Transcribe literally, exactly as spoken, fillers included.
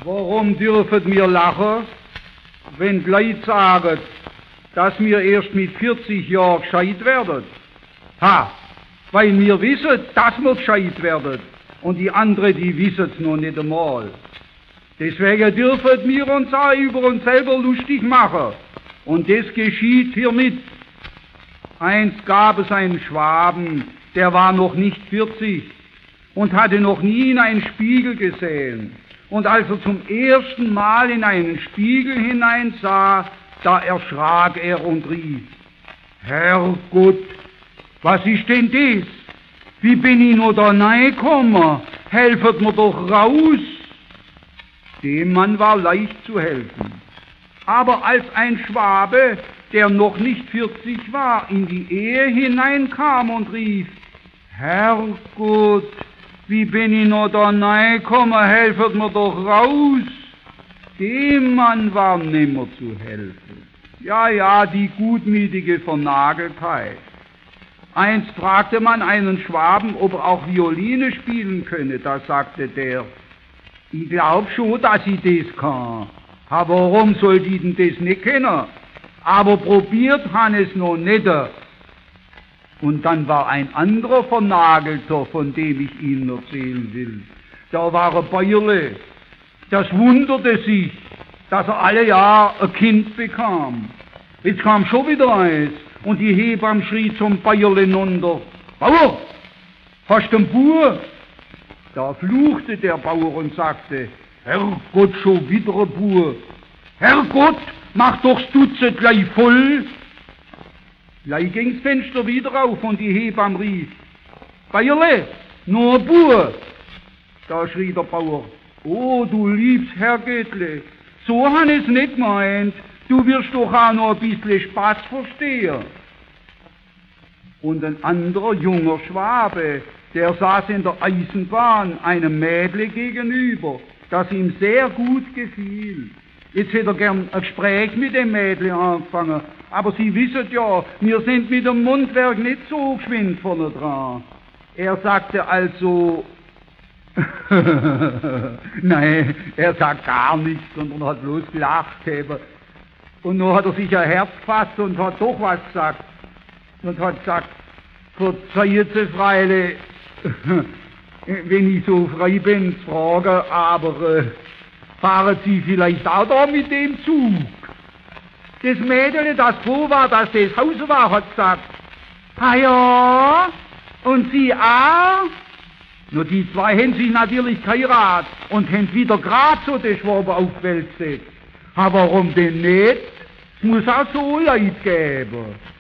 Warum dürfen wir lachen, wenn die Leute sagen, dass wir erst mit vierzig Jahren gescheit werden? Ha, weil wir wissen, dass wir gescheit werden und die anderen, die wissen es noch nicht einmal. Deswegen dürfen wir uns auch über uns selber lustig machen und das geschieht hiermit. Einst gab es einen Schwaben, der war noch nicht vierzig und hatte noch nie in einen Spiegel gesehen. Und als er zum ersten Mal in einen Spiegel hineinsah, da erschrak er und rief: Herrgott, was ist denn das? Wie bin ich noch da reingekommen? Helfet mir doch raus! Dem Mann war leicht zu helfen. Aber als ein Schwabe, der noch nicht vierzig war, in die Ehe hineinkam und rief: Herrgott, wie bin ich noch da reingekommen, helfet mir doch raus! Dem Mann war nimmer zu helfen. Ja, ja, die gutmütige Vernageltheit. Einst fragte man einen Schwaben, ob er auch Violine spielen könne. Da sagte der: Ich glaub schon, dass ich das kann. Aber warum soll die denn das nicht kennen? Aber probiert han es noch nicht. Und dann war ein anderer Vernagelter, von dem ich Ihnen erzählen will. Da war ein Bäuerle. Das wunderte sich, dass er alle Jahr ein Kind bekam. Jetzt kam schon wieder eins und die Hebamme schrie zum Bäuerle runter: Bauer, hast du einen Bub? Da fluchte der Bauer und sagte: Herrgott, schon wieder ein Bub. Herrgott, mach doch das Dutzend gleich voll. Gleich ging's Fenster wieder auf und die Hebamme rief: Bäuerle, nur ein Bub. Da schrie der Bauer: Oh, du liebes Herrgöttle, so han es nicht gemeint. Du wirst doch auch noch ein bisschen Spaß verstehen. Und ein anderer junger Schwabe, der saß in der Eisenbahn einem Mädle gegenüber, das ihm sehr gut gefiel. Jetzt hätte er gern ein Gespräch mit dem Mädle angefangen, aber Sie wissen ja, wir sind mit dem Mundwerk nicht so geschwind vorne dran. Er sagte also, nein, er sagt gar nichts, sondern hat bloß gelacht. Und nun hat er sich ein Herz gefasst und hat doch was gesagt. Und hat gesagt: Verzeihen Sie, Freile, wenn ich so frei bin, zu fragen, aber äh, fahren Sie vielleicht auch da mit dem Zug? Das Mädel, das froh war, dass das Haus war, hat gesagt: Ah ja, und Sie auch? Nur die zwei haben sich natürlich geheiratet und haben wieder grad so den Schwaben auf die Welt gesetzt. Aber warum denn nicht? Es muss auch so Leute geben.